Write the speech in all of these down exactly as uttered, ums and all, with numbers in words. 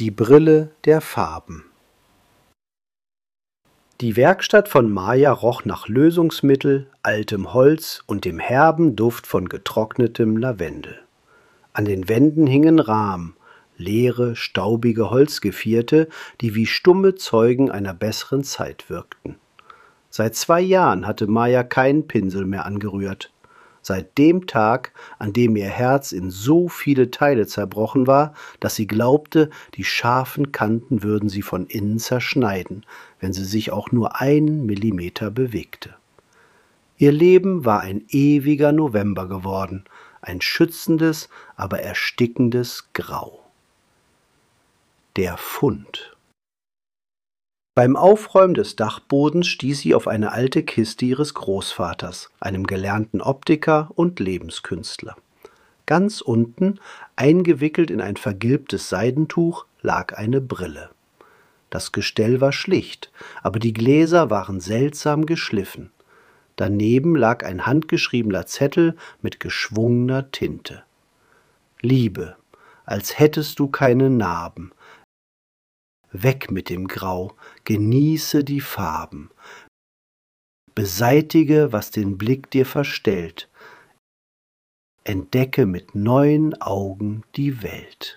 Die Brille der Farben. Die Werkstatt von Maja roch nach Lösungsmittel, altem Holz und dem herben Duft von getrocknetem Lavendel. An den Wänden hingen Rahmen, leere, staubige Holzgevierte, die wie stumme Zeugen einer besseren Zeit wirkten. Seit zwei Jahren hatte Maja keinen Pinsel mehr angerührt. Seit dem Tag, an dem ihr Herz in so viele Teile zerbrochen war, dass sie glaubte, die scharfen Kanten würden sie von innen zerschneiden, wenn sie sich auch nur einen Millimeter bewegte. Ihr Leben war ein ewiger November geworden, ein schützendes, aber erstickendes Grau. Der Fund. Beim Aufräumen des Dachbodens stieß sie auf eine alte Kiste ihres Großvaters, einem gelernten Optiker und Lebenskünstler. Ganz unten, eingewickelt in ein vergilbtes Seidentuch, lag eine Brille. Das Gestell war schlicht, aber die Gläser waren seltsam geschliffen. Daneben lag ein handgeschriebener Zettel mit geschwungener Tinte. Liebe, als hättest du keine Narben. Weg mit dem Grau, genieße die Farben. Beseitige, was den Blick dir verstellt. Entdecke mit neuen Augen die Welt.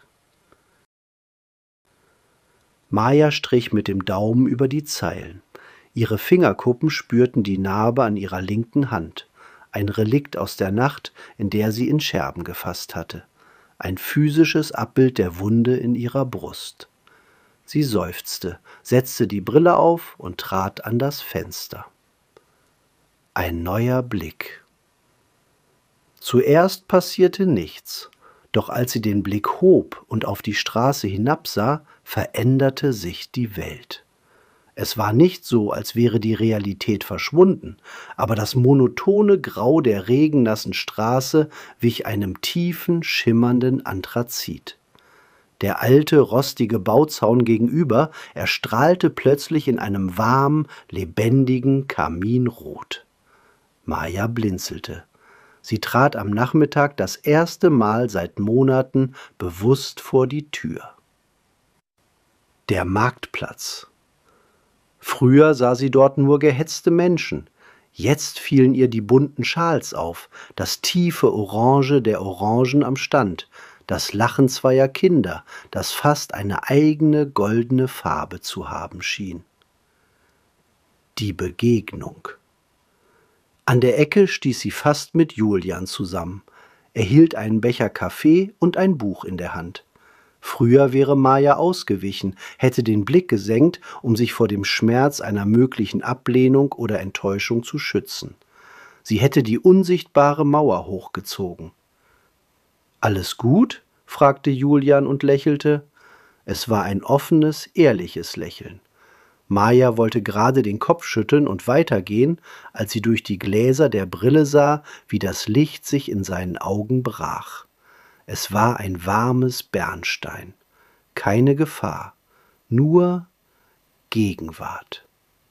Maja strich mit dem Daumen über die Zeilen. Ihre Fingerkuppen spürten die Narbe an ihrer linken Hand, ein Relikt aus der Nacht, in der sie in Scherben gefasst hatte, ein physisches Abbild der Wunde in ihrer Brust. Sie seufzte, setzte die Brille auf und trat an das Fenster. Ein neuer Blick. Zuerst passierte nichts, doch als sie den Blick hob und auf die Straße hinabsah, veränderte sich die Welt. Es war nicht so, als wäre die Realität verschwunden, aber das monotone Grau der regennassen Straße wich einem tiefen, schimmernden Anthrazit. Der alte, rostige Bauzaun gegenüber erstrahlte plötzlich in einem warmen, lebendigen Kaminrot. Maja blinzelte. Sie trat am Nachmittag das erste Mal seit Monaten bewusst vor die Tür. Der Marktplatz. Früher sah sie dort nur gehetzte Menschen. Jetzt fielen ihr die bunten Schals auf, das tiefe Orange der Orangen am Stand, das Lachen zweier Kinder, das fast eine eigene goldene Farbe zu haben schien. Die Begegnung. An der Ecke stieß sie fast mit Julian zusammen. Er hielt einen Becher Kaffee und ein Buch in der Hand. Früher wäre Maja ausgewichen, hätte den Blick gesenkt, um sich vor dem Schmerz einer möglichen Ablehnung oder Enttäuschung zu schützen. Sie hätte die unsichtbare Mauer hochgezogen. »Alles gut?« fragte Julian und lächelte. Es war ein offenes, ehrliches Lächeln. Maja wollte gerade den Kopf schütteln und weitergehen, als sie durch die Gläser der Brille sah, wie das Licht sich in seinen Augen brach. Es war ein warmes Bernstein. Keine Gefahr, nur Gegenwart.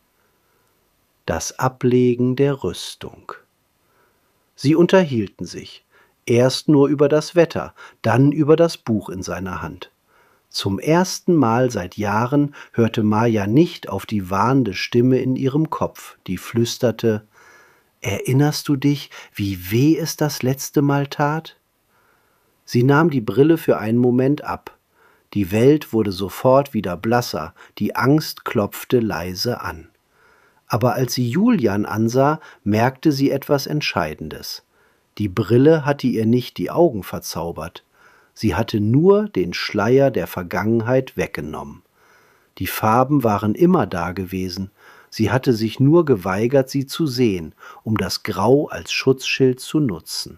Das Ablegen der Rüstung. Sie unterhielten sich. Erst nur über das Wetter, dann über das Buch in seiner Hand. Zum ersten Mal seit Jahren hörte Maja nicht auf die warnende Stimme in ihrem Kopf, die flüsterte: »Erinnerst du dich, wie weh es das letzte Mal tat?« Sie nahm die Brille für einen Moment ab. Die Welt wurde sofort wieder blasser, die Angst klopfte leise an. Aber als sie Julian ansah, merkte sie etwas Entscheidendes. Die Brille hatte ihr nicht die Augen verzaubert. Sie hatte nur den Schleier der Vergangenheit weggenommen. Die Farben waren immer da gewesen. Sie hatte sich nur geweigert, sie zu sehen, um das Grau als Schutzschild zu nutzen.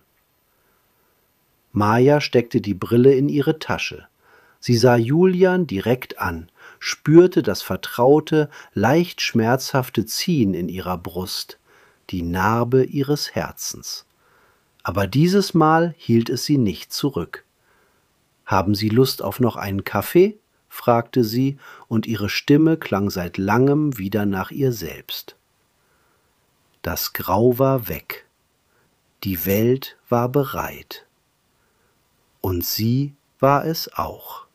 Maja steckte die Brille in ihre Tasche. Sie sah Julian direkt an, spürte das vertraute, leicht schmerzhafte Ziehen in ihrer Brust, die Narbe ihres Herzens. Aber dieses Mal hielt es sie nicht zurück. »Haben Sie Lust auf noch einen Kaffee?« fragte sie, und ihre Stimme klang seit langem wieder nach ihr selbst. Das Grau war weg. Die Welt war bereit. Und sie war es auch.